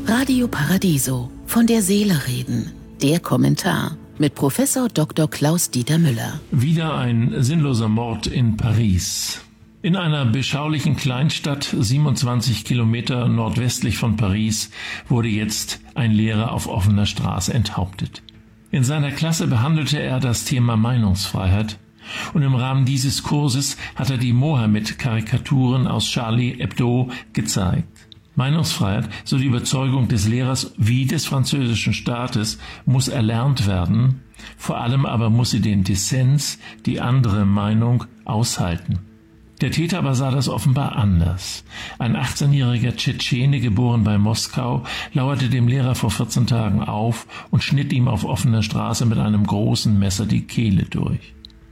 Radio Paradiso, von der Seele reden. Der Kommentar mit Professor Dr. Klaus-Dieter Müller. Wieder ein sinnloser Mord in Paris. In einer beschaulichen Kleinstadt, 27 Kilometer nordwestlich von Paris, wurde jetzt ein Lehrer auf offener Straße enthauptet. In seiner Klasse behandelte er das Thema Meinungsfreiheit und im Rahmen dieses Kurses hat er die Mohammed-Karikaturen aus Charlie Hebdo gezeigt. Meinungsfreiheit, so die Überzeugung des Lehrers wie des französischen Staates, muss erlernt werden, vor allem aber muss sie den Dissens, die andere Meinung, aushalten. Der Täter aber sah das offenbar anders. Ein 18-jähriger Tschetschene, geboren bei Moskau, lauerte dem Lehrer vor 14 Tagen auf und schnitt ihm auf offener Straße mit einem großen Messer die Kehle durch.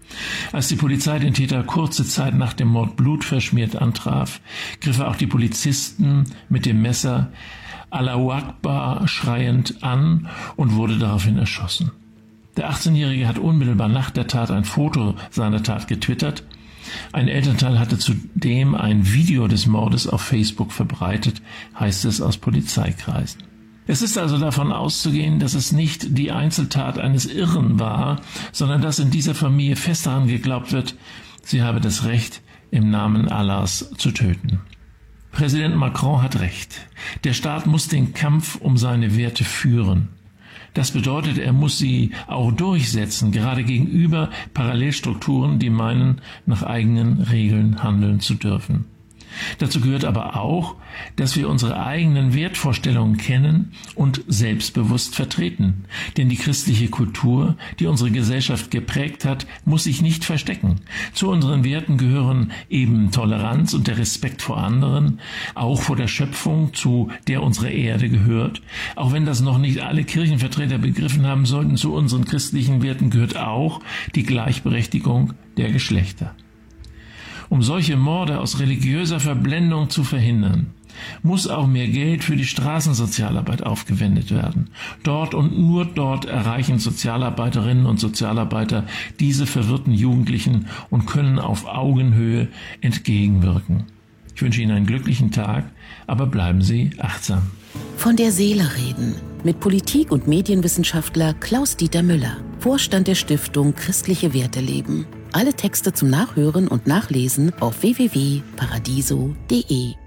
Als die Polizei den Täter kurze Zeit nach dem Mord blutverschmiert antraf, griff er auch die Polizisten mit dem Messer Allahu Akbar schreiend an und wurde daraufhin erschossen. Der 18-Jährige hat unmittelbar nach der Tat ein Foto seiner Tat getwittert. Ein Elternteil hatte zudem ein Video des Mordes auf Facebook verbreitet, heißt es aus Polizeikreisen. Es ist also davon auszugehen, dass es nicht die Einzeltat eines Irren war, sondern dass in dieser Familie fest daran geglaubt wird, sie habe das Recht, im Namen Allahs zu töten. Präsident Macron hat recht. Der Staat muss den Kampf um seine Werte führen. Das bedeutet, er muss sie auch durchsetzen, gerade gegenüber Parallelstrukturen, die meinen, nach eigenen Regeln handeln zu dürfen. Dazu gehört aber auch, dass wir unsere eigenen Wertvorstellungen kennen und selbstbewusst vertreten. Denn die christliche Kultur, die unsere Gesellschaft geprägt hat, muss sich nicht verstecken. Zu unseren Werten gehören eben Toleranz und der Respekt vor anderen, auch vor der Schöpfung, zu der unsere Erde gehört. Auch wenn das noch nicht alle Kirchenvertreter begriffen haben sollten, zu unseren christlichen Werten gehört auch die Gleichberechtigung der Geschlechter. Um solche Morde aus religiöser Verblendung zu verhindern, muss auch mehr Geld für die Straßensozialarbeit aufgewendet werden. Dort und nur dort erreichen Sozialarbeiterinnen und Sozialarbeiter diese verwirrten Jugendlichen und können auf Augenhöhe entgegenwirken. Ich wünsche Ihnen einen glücklichen Tag, aber bleiben Sie achtsam. Von der Seele reden mit Politik- und Medienwissenschaftler Klaus-Dieter Müller, Vorstand der Stiftung Christliche Werte leben. Alle Texte zum Nachhören und Nachlesen auf www.paradiso.de.